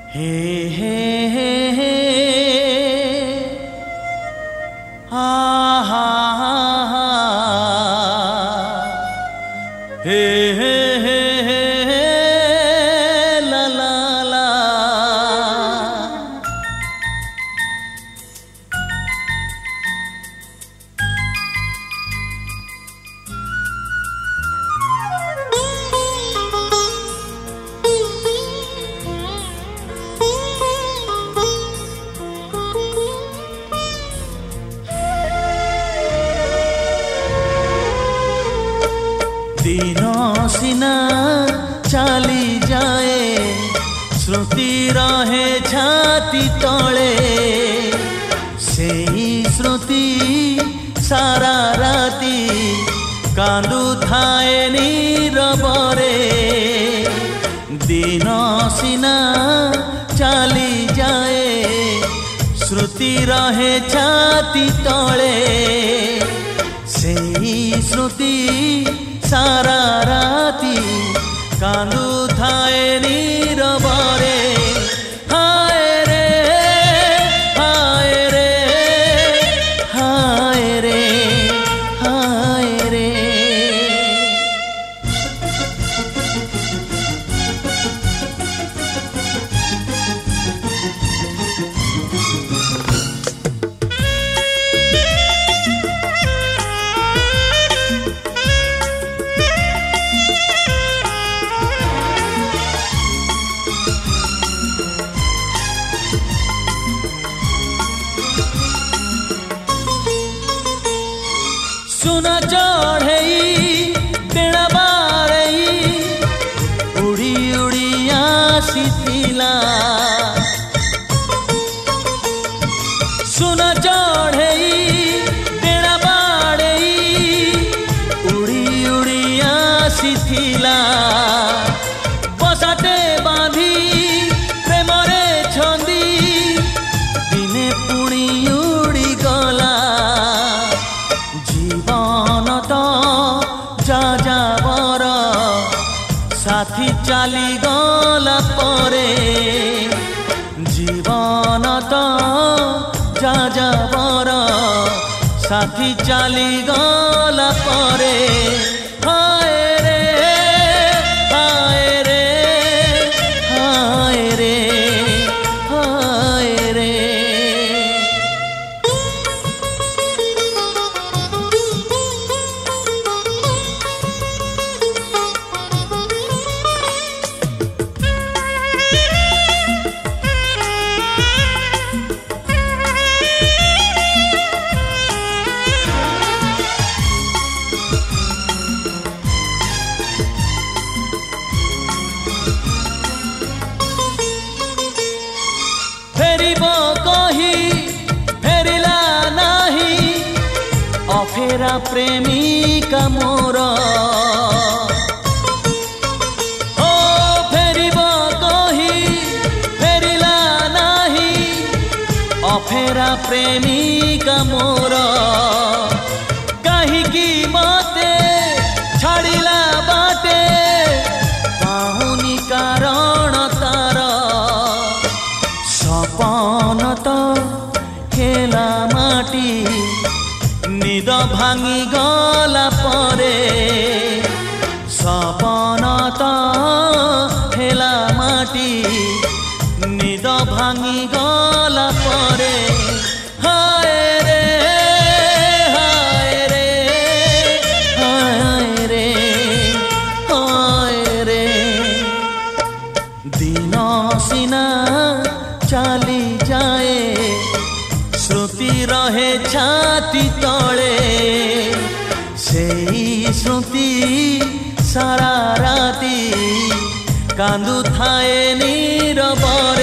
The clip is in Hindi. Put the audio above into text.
हे हे हे हे हा हा हा हा हे हे हे हे ला ला ला। दिन सीना चली जाए श्रुति रहे छाती तले से श्रुति सारा राती कांदु थाए नीरबरे। दिन सीना चली जाए श्रुति रहे छाती तले से श्रुति सारा राती कांदु थाए नीरबरे। हाय रे हाय रे हाय रे हाय रे। सुना चढ़े बेड़ा बारई उड़ी उड़ी आसीथिला। सुना चढ़े बेड़ा बारई उड़ी उड़ी आसीथिला। बसाटे बांधी प्रेमरे छंदी दिने पुणी उड़ी गला। जीवन तो जाजावर साथी चाली गला परे। जीवन तो जाजावर साथी चाली गला परे। हाय रे हाय रे हाय रे हाय रे। फेरिब कही फेरिला नाही अफेरा प्रेमिका मोर। ओ फेरिब कही फेरिला नाही अफेरा प्रेमिका मोर। काहीकि मते छाड़िला बाटे पाहुनी कारण तार। सपन तो खेला माटी निद भांगी गला परे। सपन तो खेला माटी निद भांगी गला परे। हाय रे हाय रे हाय रे हाय रे। दिन सीना चली जाए श्रुति रहे छाती तले से श्रुति सारा राती कांदु थाए नीरबरे।